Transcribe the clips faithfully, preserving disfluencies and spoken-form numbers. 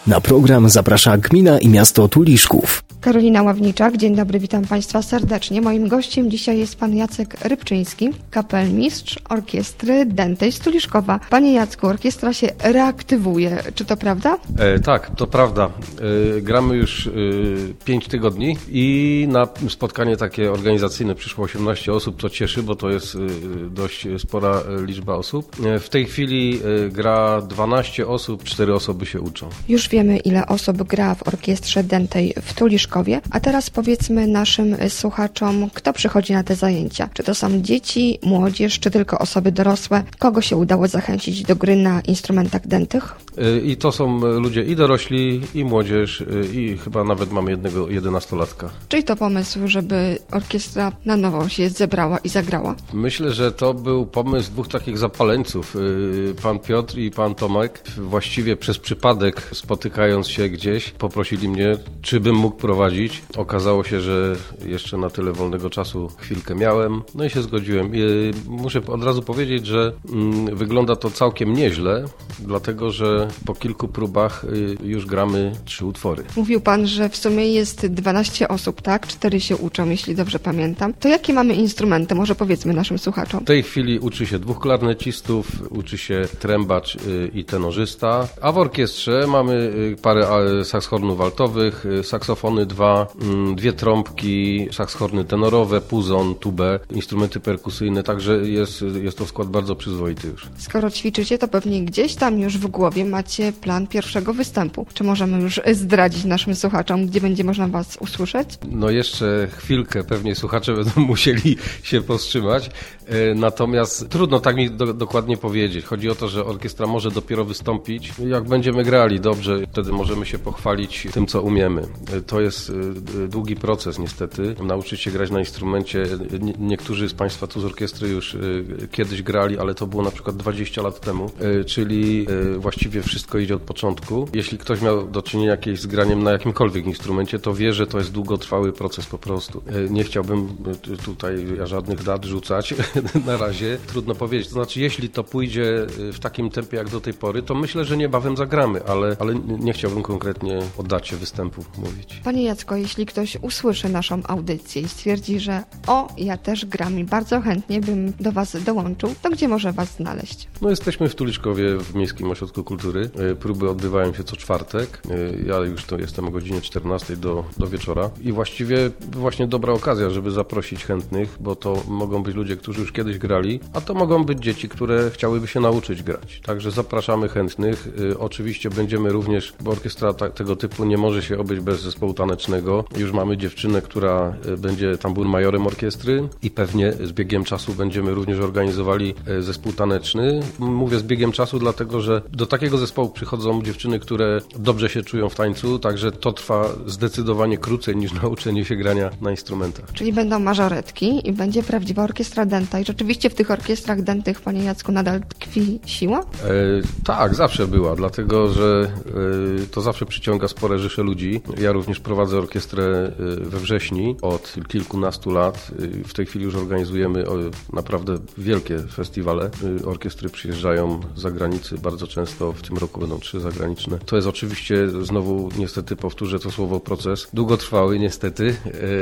Na program zaprasza gmina i miasto Tuliszków. Karolina Ławniczak, dzień dobry, witam Państwa serdecznie. Moim gościem dzisiaj jest pan Jacek Rybczyński, kapelmistrz orkiestry Dętej z Tuliszkowa. Panie Jacku, orkiestra się reaktywuje, czy to prawda? E, tak, to prawda. E, gramy już e, pięć tygodni i na spotkanie takie organizacyjne przyszło osiemnaście osób, co cieszy, bo to jest e, dość spora liczba osób. E, w tej chwili e, gra dwanaście osób, cztery osoby się uczą. Już wiemy, ile osób gra w orkiestrze Dętej w Tuliszkowie. A teraz powiedzmy naszym słuchaczom, kto przychodzi na te zajęcia. Czy to są dzieci, młodzież, czy tylko osoby dorosłe? Kogo się udało zachęcić do gry na instrumentach dętych? I to są ludzie i dorośli, i młodzież, i chyba nawet mamy jednego jedenastolatka. Czyli to pomysł, żeby orkiestra na nowo się zebrała i zagrała? Myślę, że to był pomysł dwóch takich zapaleńców, pan Piotr i pan Tomek. Właściwie przez przypadek, spotykając się gdzieś, poprosili mnie, czy bym mógł prowadzić. Okazało się, że jeszcze na tyle wolnego czasu chwilkę miałem, no i się zgodziłem. I muszę od razu powiedzieć, że mm, wygląda to całkiem nieźle, dlatego że po kilku próbach y, już gramy trzy utwory. Mówił pan, że w sumie jest dwanaście osób, tak? Cztery się uczą, jeśli dobrze pamiętam. To jakie mamy instrumenty? Może powiedzmy naszym słuchaczom. W tej chwili uczy się dwóch klarnecistów, uczy się trębacz y, i tenorzysta, a w orkiestrze mamy y, parę y, sakshornów altowych, y, saksofony dwa, y, dwie trąbki, sakshorny tenorowe, puzon, tubę, instrumenty perkusyjne, także jest, jest to skład bardzo przyzwoity już. Skoro ćwiczycie, to pewnie gdzieś tam już w głowie macie plan pierwszego występu. Czy możemy już zdradzić naszym słuchaczom, gdzie będzie można was usłyszeć? No jeszcze chwilkę, pewnie słuchacze będą musieli się powstrzymać, natomiast trudno tak mi do, dokładnie powiedzieć. Chodzi o to, że orkiestra może dopiero wystąpić, jak będziemy grali dobrze, wtedy możemy się pochwalić tym, co umiemy. To jest długi proces niestety, nauczyć się grać na instrumencie. Niektórzy z Państwa tu z orkiestry już kiedyś grali, ale to było na przykład dwadzieścia lat temu, czyli właściwie wszystko idzie od początku. Jeśli ktoś miał do czynienia jakieś z graniem na jakimkolwiek instrumencie, to wie, że to jest długotrwały proces po prostu. Nie chciałbym tutaj żadnych dat rzucać na razie, trudno powiedzieć. To znaczy, jeśli to pójdzie w takim tempie jak do tej pory, to myślę, że niebawem zagramy, ale, ale nie chciałbym konkretnie o dacie występu mówić. Panie Jacko, jeśli ktoś usłyszy naszą audycję i stwierdzi, że o, ja też gram i bardzo chętnie bym do was dołączył, to gdzie może was znaleźć? No jesteśmy w Tuliszkowie w Miejskim Ośrodku Kultury. Próby odbywają się co czwartek. Ja już to jestem o godzinie czternastej do, do wieczora i właściwie właśnie dobra okazja, żeby zaprosić chętnych, bo to mogą być ludzie, którzy już kiedyś grali, a to mogą być dzieci, które chciałyby się nauczyć grać. Także zapraszamy chętnych. Oczywiście będziemy również, bo orkiestra ta, tego typu nie może się obyć bez zespołu tanecznego. Już mamy dziewczynę, która będzie tamburmajorem orkiestry i pewnie z biegiem czasu będziemy również organizowali zespół taneczny. Mówię z biegiem czasu, dlatego że do takiego zespołu przychodzą dziewczyny, które dobrze się czują w tańcu, także to trwa zdecydowanie krócej niż nauczenie się grania na instrumentach. Czyli będą mażoretki i będzie prawdziwa orkiestra dęta. I rzeczywiście w tych orkiestrach dętych, panie Jacku, nadal tkwi siła? E, tak, zawsze była, dlatego że e, to zawsze przyciąga spore rzesze ludzi. Ja również prowadzę orkiestrę we Wrześni od kilkunastu lat. W tej chwili już organizujemy naprawdę wielkie festiwale. Orkiestry przyjeżdżają z zagranicy bardzo często, w tym roku będą trzy zagraniczne. To jest oczywiście, znowu niestety powtórzę to słowo, proces długotrwały niestety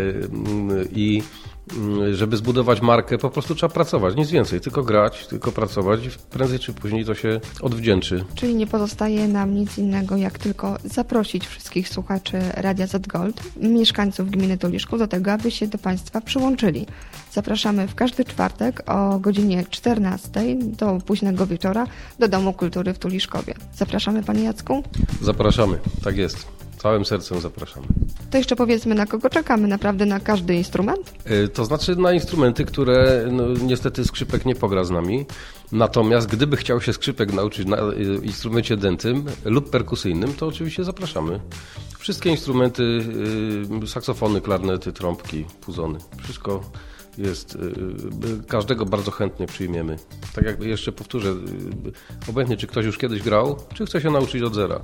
i żeby zbudować markę, po prostu trzeba pracować, nic więcej, tylko grać, tylko pracować i prędzej czy później to się odwdzięczy. Czyli nie pozostaje nam nic innego, jak tylko zaprosić wszystkich słuchaczy Radia Z Gold, mieszkańców gminy Tuliszków, do tego, aby się do Państwa przyłączyli. Zapraszamy w każdy czwartek o godzinie czternastej do późnego wieczora do Domu Kultury w Tuliszkowie. Zapraszamy, panie Jacku? Zapraszamy, tak jest. Całym sercem zapraszamy. To jeszcze powiedzmy, na kogo czekamy, naprawdę na każdy instrument? To znaczy na instrumenty, które no, niestety skrzypek nie pogra z nami. Natomiast gdyby chciał się skrzypek nauczyć na instrumencie dętym lub perkusyjnym, to oczywiście zapraszamy. Wszystkie instrumenty, saksofony, klarnety, trąbki, puzony, wszystko jest, każdego bardzo chętnie przyjmiemy. Tak jak jeszcze powtórzę, obojętnie czy ktoś już kiedyś grał, czy chce się nauczyć od zera.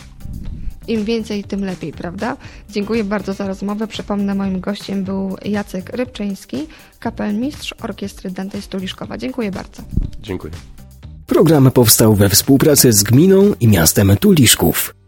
Im więcej, tym lepiej, prawda? Dziękuję bardzo za rozmowę. Przypomnę, moim gościem był Jacek Rybczyński, kapelmistrz Orkiestry Dętej z Tuliszkowa. Dziękuję bardzo. Dziękuję. Program powstał we współpracy z gminą i miastem Tuliszków.